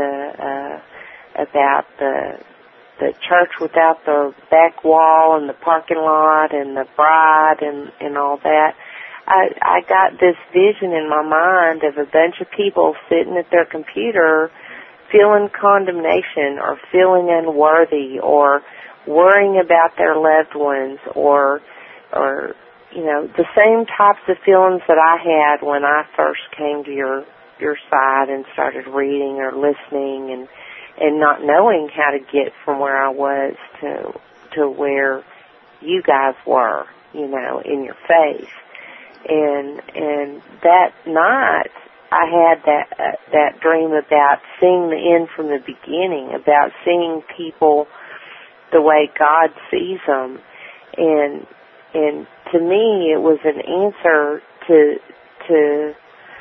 about the church without the back wall and the parking lot and the bride and all that, I got this vision in my mind of a bunch of people sitting at their computer feeling condemnation or feeling unworthy or worrying about their loved ones or you know, the same types of feelings that I had when I first came to your side and started reading or listening and not knowing how to get from where I was to where you guys were, you know, in your faith. And that night I had that dream about seeing the end from the beginning, about seeing people the way God sees them. And to me it was an answer to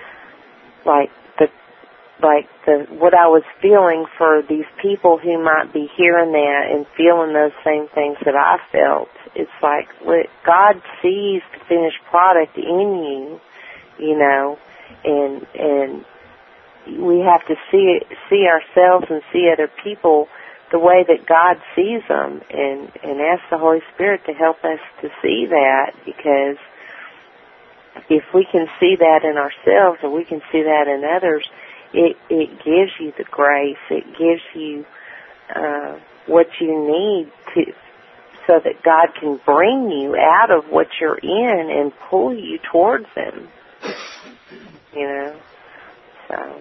what I was feeling for these people who might be hearing that and feeling those same things that I felt. It's like God sees the finished product in you, you know, and we have to see ourselves and see other people the way that God sees them, and ask the Holy Spirit to help us to see that, because if we can see that in ourselves or we can see that in others, it gives you the grace, it gives you what you need so that God can bring you out of what you're in and pull you towards Him, you know, so.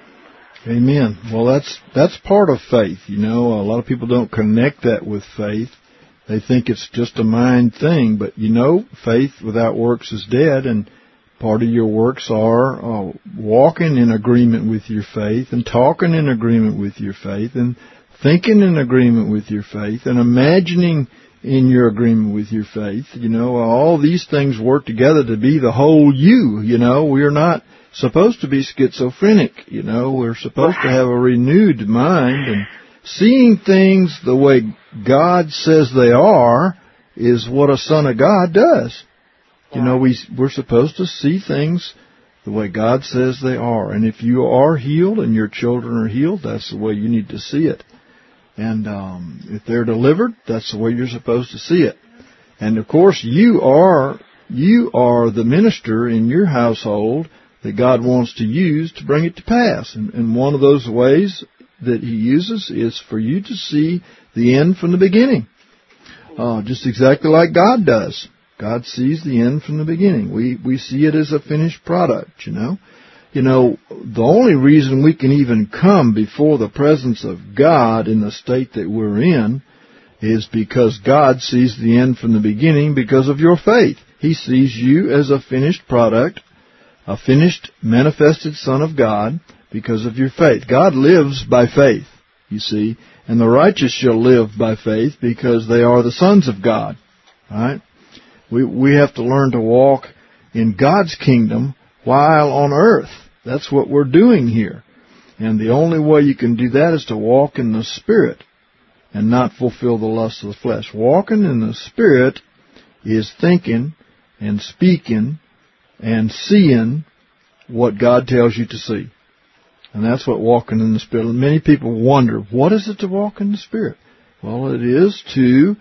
Amen. Well, that's part of faith. You know, a lot of people don't connect that with faith. They think it's just a mind thing. But, you know, faith without works is dead. And part of your works are walking in agreement with your faith and talking in agreement with your faith and thinking in agreement with your faith and imagining in your agreement with your faith. You know, all these things work together to be the whole you. You know, we're not supposed to be schizophrenic, you know. We're supposed to have a renewed mind, and seeing things the way God says they are is what a son of God does. You know, we're supposed to see things the way God says they are. And if you are healed and your children are healed, that's the way you need to see it. And if they're delivered, that's the way you're supposed to see it. And of course, you are the minister in your household that God wants to use to bring it to pass. And one of those ways that He uses is for you to see the end from the beginning. Just exactly like God does. God sees the end from the beginning. We see it as a finished product, you know. You know, the only reason we can even come before the presence of God in the state that we're in is because God sees the end from the beginning because of your faith. He sees you as a finished product, a finished, manifested Son of God because of your faith. God lives by faith, you see, and the righteous shall live by faith because they are the sons of God. Right? We have to learn to walk in God's kingdom while on earth. That's what we're doing here. And the only way you can do that is to walk in the Spirit and not fulfill the lusts of the flesh. Walking in the Spirit is thinking and speaking and seeing what God tells you to see. And that's what walking in the Spirit. And many people wonder, what is it to walk in the Spirit? Well, it is to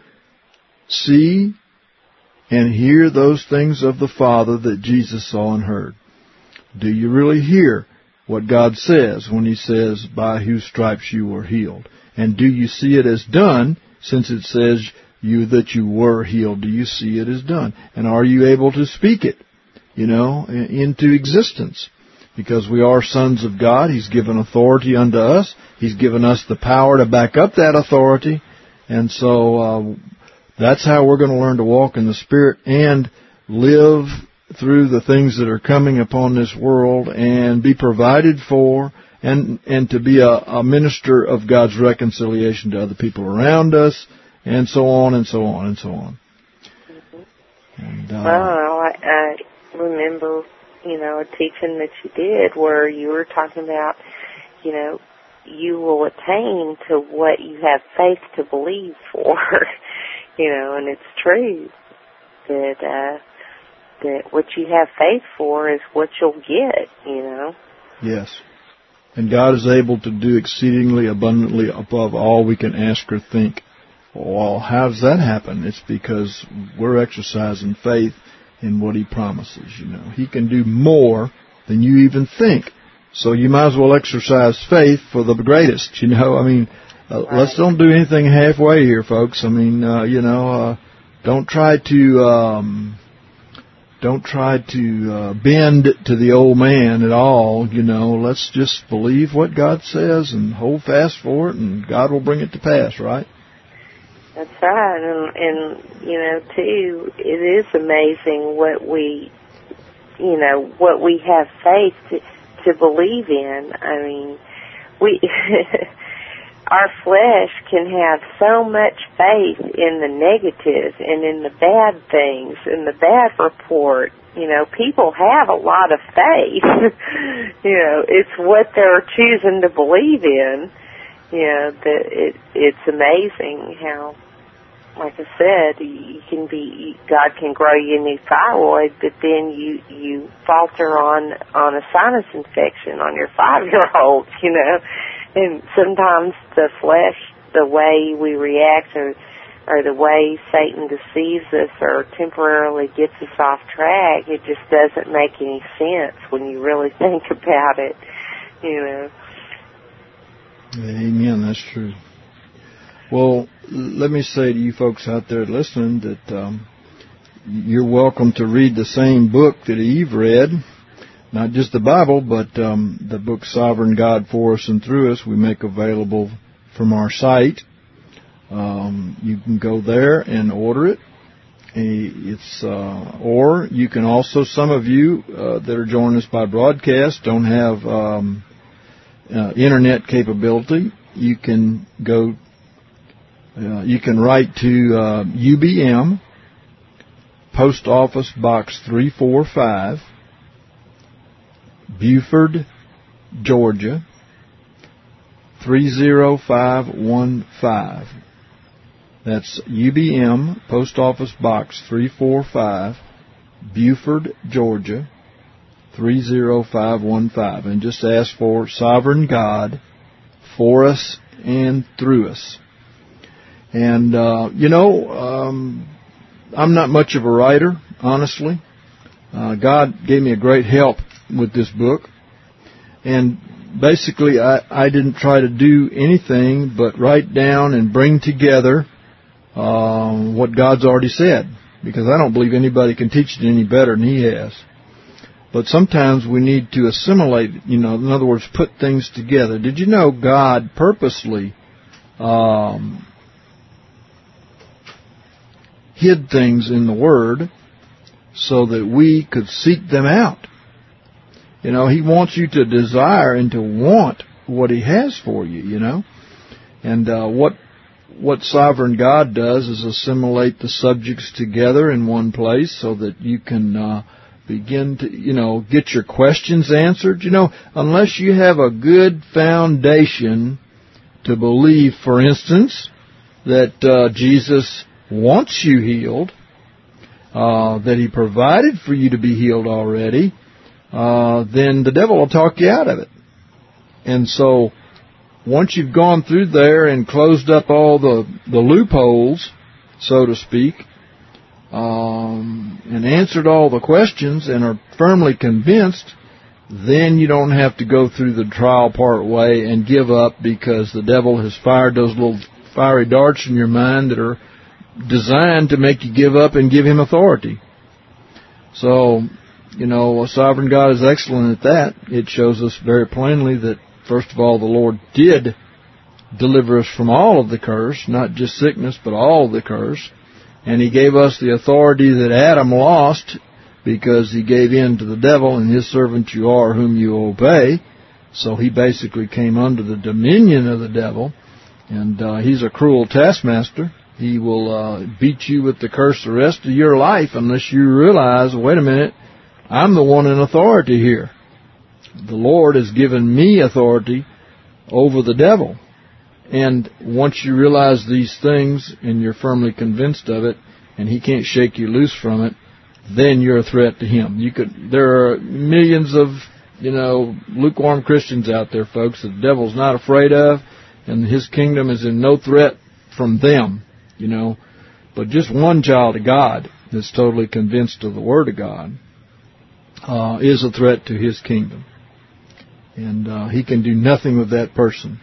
see and hear those things of the Father that Jesus saw and heard. Do you really hear what God says when He says, by whose stripes you were healed? And do you see it as done, since it says you that you were healed? Do you see it as done? And are you able to speak it, into existence? Because we are sons of God. He's given authority unto us. He's given us the power to back up that authority. And so that's how we're going to learn to walk in the Spirit and live through the things that are coming upon this world and be provided for, and to be a minister of God's reconciliation to other people around us, and so on and so on and so on. And, I remember, a teaching that you did where you were talking about, you will attain to what you have faith to believe for, and it's true that what you have faith for is what you'll get, Yes. And God is able to do exceedingly abundantly above all we can ask or think. Well, how does that happen? It's because we're exercising faith in what He promises, He can do more than you even think. So you might as well exercise faith for the greatest, Let's don't do anything halfway here, folks. Don't try to bend to the old man at all, Let's just believe what God says and hold fast for it, and God will bring it to pass, right? That's right. And too, it is amazing what we have faith to believe in. Our flesh can have so much faith in the negative and in the bad things, in the bad report. People have a lot of faith. It's what they're choosing to believe in. That it's amazing how, like I said, God can grow you a new thyroid, but then you falter on a sinus infection on your 5-year-old, And sometimes the flesh, the way we react or the way Satan deceives us or temporarily gets us off track, it just doesn't make any sense when you really think about it, Amen, that's true. Well, let me say to you folks out there listening that you're welcome to read the same book that Eve read. Not just the Bible, but the book Sovereign God For Us and Through Us we make available from our site. You can go there and order it. Or you can also, some of you that are joining us by broadcast don't have internet capability. You can go. You can write to UBM, Post Office Box 345. Buford, Georgia, 30515. That's UBM, Post Office Box 345, Buford, Georgia, 30515. And just ask for Sovereign God For Us and Through Us. And, I'm not much of a writer, honestly. God gave me a great help with this book, and basically I didn't try to do anything but write down and bring together what God's already said, because I don't believe anybody can teach it any better than He has. But sometimes we need to assimilate, in other words, put things together. Did you know God purposely hid things in the Word so that we could seek them out? He wants you to desire and to want what He has for you, And what Sovereign God does is assimilate the subjects together in one place so that you can begin to, get your questions answered. Unless you have a good foundation to believe, for instance, that Jesus wants you healed, that He provided for you to be healed already, then the devil will talk you out of it. And so, once you've gone through there and closed up all the loopholes, so to speak, and answered all the questions and are firmly convinced, then you don't have to go through the trial part way and give up because the devil has fired those little fiery darts in your mind that are designed to make you give up and give him authority. So, a sovereign God is excellent at that. It shows us very plainly that, first of all, the Lord did deliver us from all of the curse, not just sickness, but all of the curse. And he gave us the authority that Adam lost because he gave in to the devil, and his servant you are whom you obey. So he basically came under the dominion of the devil, and he's a cruel taskmaster. He will beat you with the curse the rest of your life unless you realize, wait a minute, I'm the one in authority here. The Lord has given me authority over the devil. And once you realize these things and you're firmly convinced of it, and he can't shake you loose from it, then you're a threat to him. There are millions of, lukewarm Christians out there, folks, that the devil's not afraid of, and his kingdom is in no threat from them, But just one child of God that's totally convinced of the Word of God is a threat to his kingdom. And he can do nothing with that person.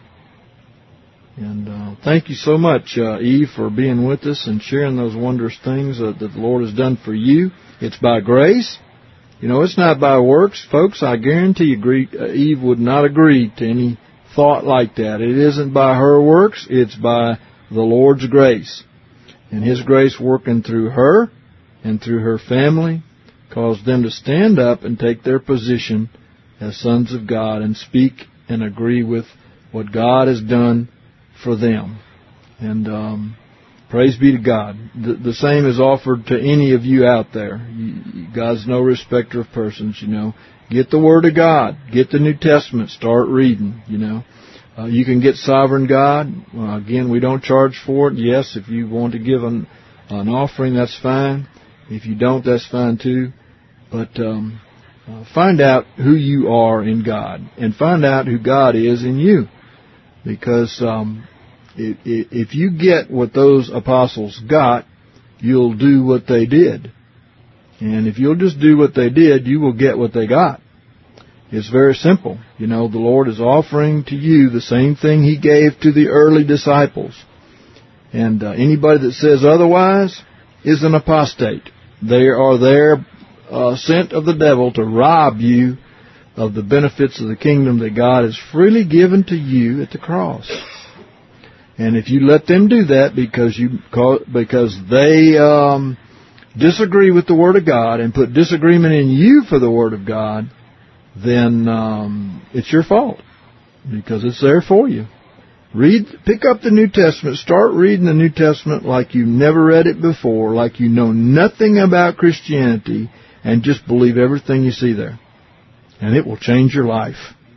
And thank you so much, Eve, for being with us and sharing those wondrous things that the Lord has done for you. It's by grace. It's not by works. Folks, I guarantee you, Eve would not agree to any thought like that. It isn't by her works. It's by the Lord's grace. And his grace working through her and through her family caused them to stand up and take their position as sons of God and speak and agree with what God has done for them. And praise be to God. The same is offered to any of you out there. God's no respecter of persons, Get the Word of God. Get the New Testament. Start reading, You can get Sovereign God. Again, we don't charge for it. Yes, if you want to give an offering, that's fine. If you don't, that's fine too. But find out who you are in God, and find out who God is in you. Because if you get what those apostles got, you'll do what they did. And if you'll just do what they did, you will get what they got. It's very simple. The Lord is offering to you the same thing He gave to the early disciples. And anybody that says otherwise is an apostate. They are there sent of the devil to rob you of the benefits of the kingdom that God has freely given to you at the cross. And if you let them do that because they disagree with the Word of God and put disagreement in you for the Word of God, then it's your fault, because it's there for you. Pick up the New Testament, start reading the New Testament like you've never read it before, like you know nothing about Christianity, and just believe everything you see there. And it will change your life.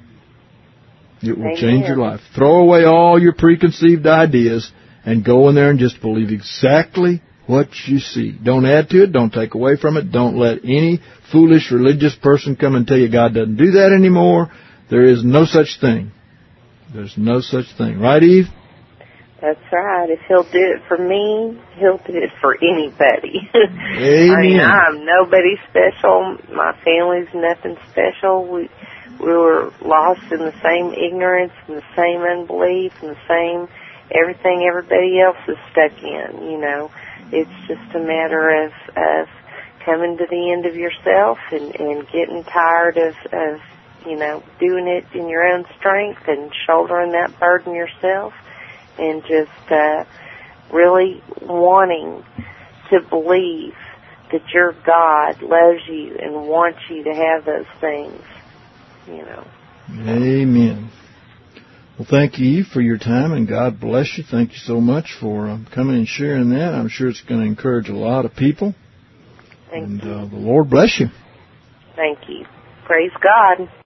It will change your life. Throw away all your preconceived ideas and go in there and just believe exactly what you see. Don't add to it. Don't take away from it. Don't let any foolish religious person come and tell you God doesn't do that anymore. There is no such thing. There's no such thing. Right, Eve? That's right. If He'll do it for me, He'll do it for anybody. Amen. I'm nobody special. My family's nothing special. We were lost in the same ignorance and the same unbelief and the same everything everybody else is stuck in, It's just a matter of coming to the end of yourself and getting tired of doing it in your own strength and shouldering that burden yourself, and just really wanting to believe that your God loves you and wants you to have those things, Amen. Well, thank you, Eve, for your time, and God bless you. Thank you so much for coming and sharing that. I'm sure it's going to encourage a lot of people. Thank you. The Lord bless you. Thank you. Praise God.